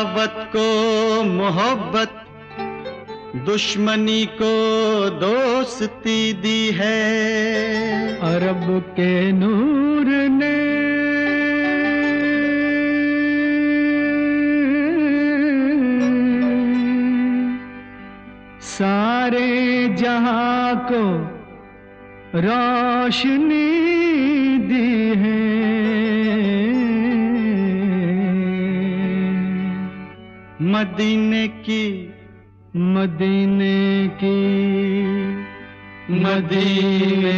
सखावत को मोहब्बत, दुश्मनी को दोस्ती दी है। अरब के नूर ने सारे जहां को रोशनी दी है। मदीने की मदीने की मदीने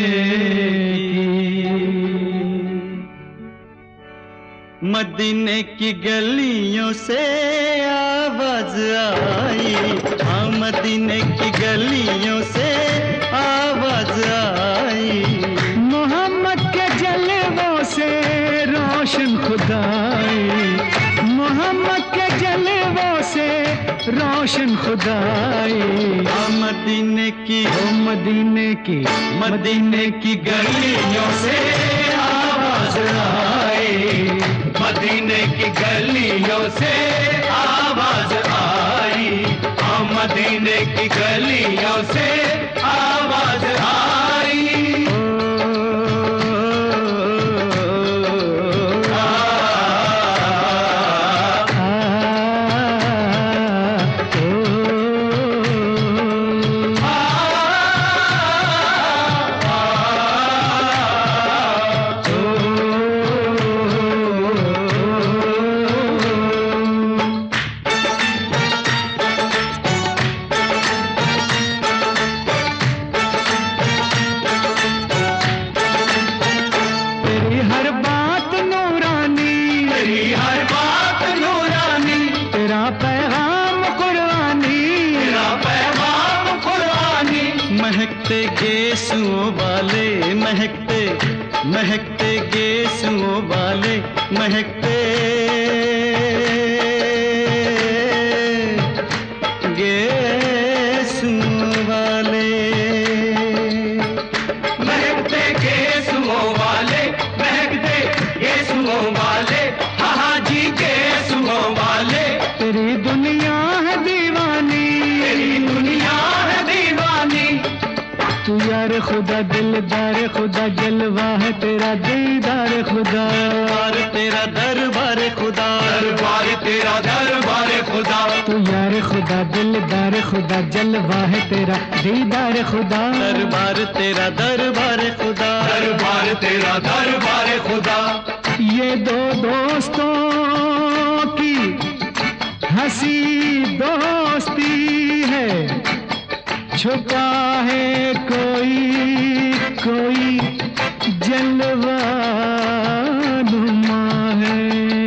मदीने की गलियों से आवाज आई। हाँ, मदीने की गलियों से आवाज आई। मोहम्मद के जलवों से रोशन खुदाई, मोहम्मद के जलवों से रोशन खुदाई। मदीने की मदीने की मदीने की गलियों से आवाज आई। मदीने की गलियों से आवाज आई। मदीने की गलियों से आवाज आई। महकते गेसुओं वाले, महकते महकते गेसुओं वाले, महकते गेसुओं वाले, महकते गेसुओं वाले, महकते गेसुओं वाले, हाँ जी गेसुओं वाले। तेरी दुनिया है दीवानी, तेरी दुनिया है दीवानी। तू यार खुदा दिलदार खुदा, जलवा है तेरा दीदार खुदा। तेरा दरबार खुदा, दरबार तेरा दरबार खुदा। तू यार खुदा दिलदार खुदा, जलवा है तेरा दीदार खुदा। दरबार तेरा दरबार खुदा, दरबार तेरा दरबार खुदा। ये दो दोस्तों की हंसी दोस्ती है, छुपा है कोई कोई जलवा नुमा है।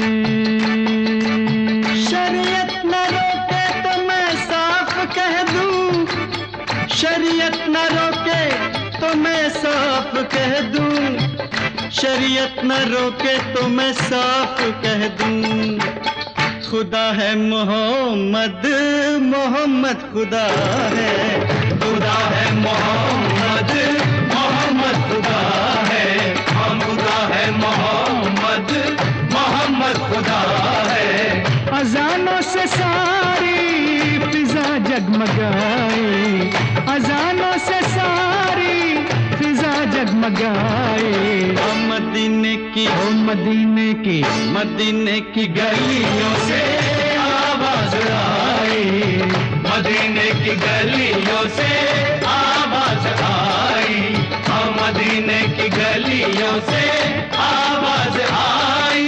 शरीयत न रोके तो मैं साफ कह दूं, शरीयत न रोके तो मैं साफ कह दूं, शरीयत न रोके तो मैं साफ कह दूं। खुदा है मोहम्मद, मोहम्मद खुदा है, खुदा है मोहम्मद, मोहम्मद खुदा है। हम खुदा है मोहम्मद, मोहम्मद खुदा है। अजानों से सारी फिजा जगमगाए, अजानों से सारी फिजा जगमगाए। मदीने की मदीने की मदीने की गलियों से आवाज आई। मदीने की गलियों से आवाज आई। मदीने की गलियों से आवाज आई।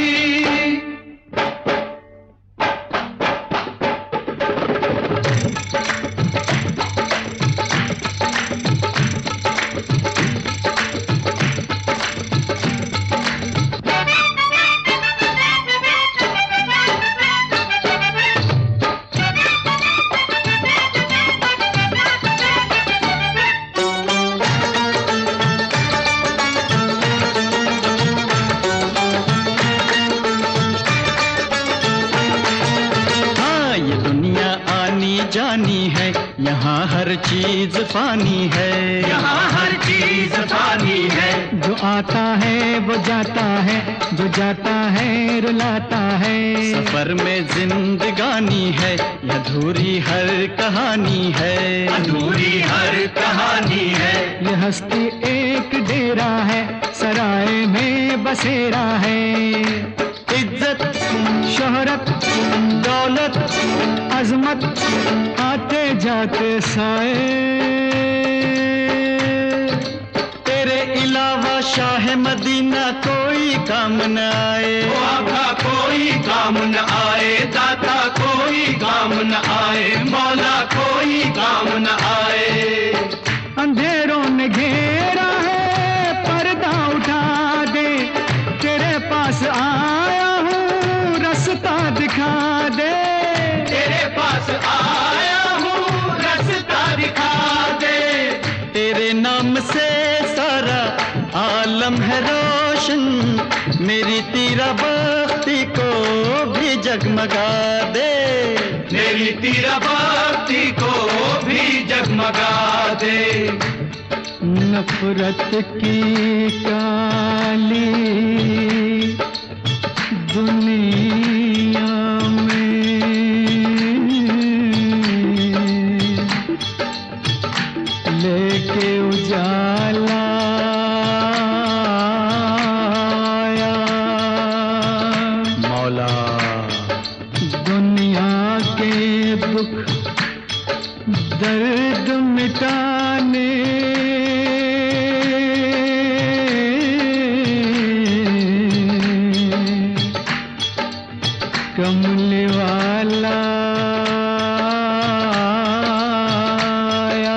जानी है, यहाँ हर चीज फानी है, यहाँ हर चीज चीज फानी है। जो आता है वो जाता है, जो जाता है रुलाता है। सफर में जिंदगानी है, अधूरी हर कहानी है, अधूरी हर कहानी है। ये हस्ती एक डेरा है, सराय में बसेरा है। इज्जत, शोहरत, दौलत, अजमत, आते जाते साए। तेरे अलावा शाह मदीना कोई काम न आए। आका कोई काम न आए, दाता कोई काम न आए, मौला कोई काम न आए। अंधेरों ने घेरा है, पर्दा उठा दे, तेरे पास आया हूँ, रास्ता दिखा दे। तेरे पास आया हूँ, रास्ता दिखा दे। तेरे नाम से सारा आलम है रोशन, मेरी तीरा बख्ती को भी जगमगा दे। मेरी तीरा बख्ती को भी जगमगा दे। नफरत की काली दुनिया में लेके उजाला आया। मौला दुनिया के दुख दर्द मिटाने कमले वाला आया।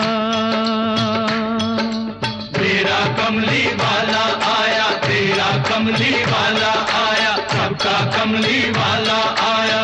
तेरा कमली वाला आया, तेरा कमली वाला आया, सबका कमली वाला आया।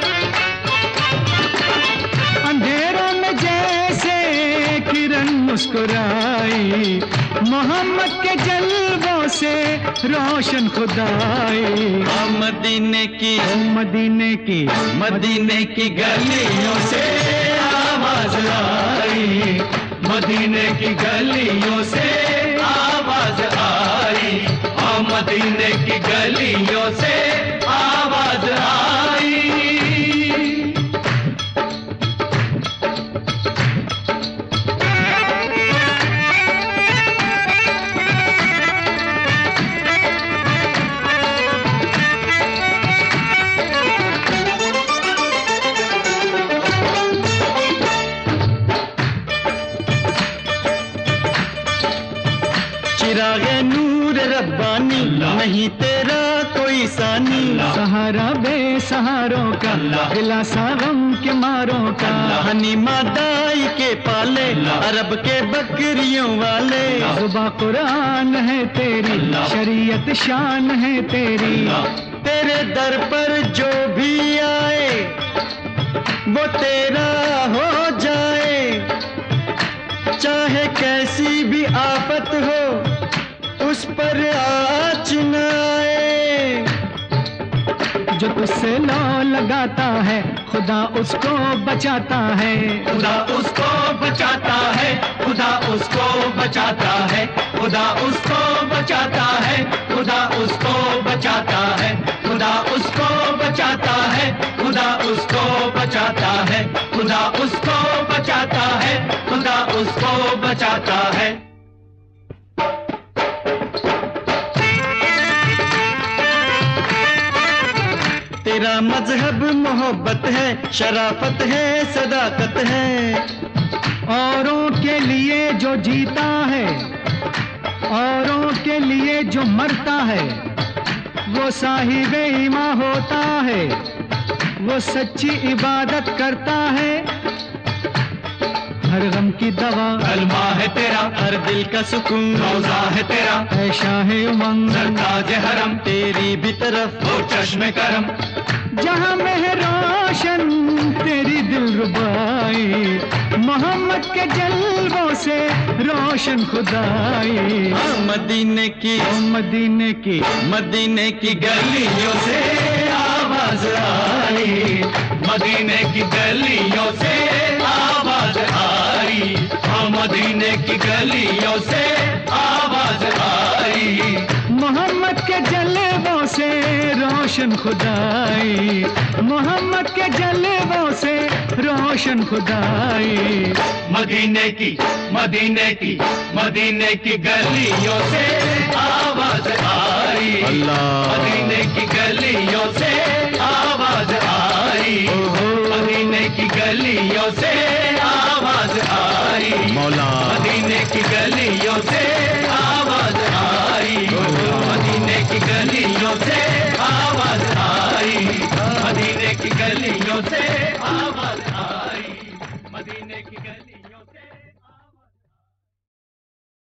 अंधेरों में जैसे किरण मुस्कुराई, मोहम्मद के जलवों से रोशन खुदाई। मदीने की, मदीने की, मदीने की गलियों से आवाज आई, मदीने की गलियों से आवाज आई, मदीने की गलियों से आवाज आई। चिरागे नूर रब्बानी, नहीं तेरा कोई सानी। सहारा बेसहारों का, दिलासा गम के मारों का। हनी मादाई के पाले, अरब के बकरियों वाले। जुबा कुरान है तेरी, शरीयत शान है तेरी। तेरे दर पर जो भी आए वो तेरा हो जाए, चाहे कैसी भी आफत हो उस पर आँच न आए। जो तुझसे लो लगाता है, खुदा उसको बचाता है। खुदा उसको बचाता है, खुदा उसको बचाता है, खुदा उसको बचाता है, खुदा उसको बचाता है, खुदा उसको बचाता है, खुदा उसको बचाता है, खुदा उसको बचाता है, खुदा उसको बचाता है। तेरा मजहब मोहब्बत है, शराफत है, सदाकत है। औरों के लिए जो जीता है, औरों के लिए जो मरता है, वो साहिबे ईमान होता है, वो सच्ची इबादत करता है। हर गम की दवा कलमा है तेरा, हर दिल का सुकून रोजा है तेरा। है शाह उमंग सरताज हरम, तेरी भी तरफ हो चश्मे करम। जहाँ में है रोशन तेरी दिल रुबाई, मोहम्मद के जलवों से रोशन खुदाई। मदीने की, मदीने की, मदीने की गलियों से आवाज आई, मदीने की गलियों से आवाज आवाज आई, हाँ मदीने की गलियों से आवाज आई। मोहम्मद के जलवों से रोशन खुदाई, मोहम्मद के जलवों से रोशन खुदाई। मदीने की गलियों से आवाज आई, मदीने की गलियों से आवाज आई, मदीने की गलियों से आवाज आई, मौला मदीने की गलियों से आवाज आई, मदीने की गलियों से आवाज आई, मदीने की गलियों से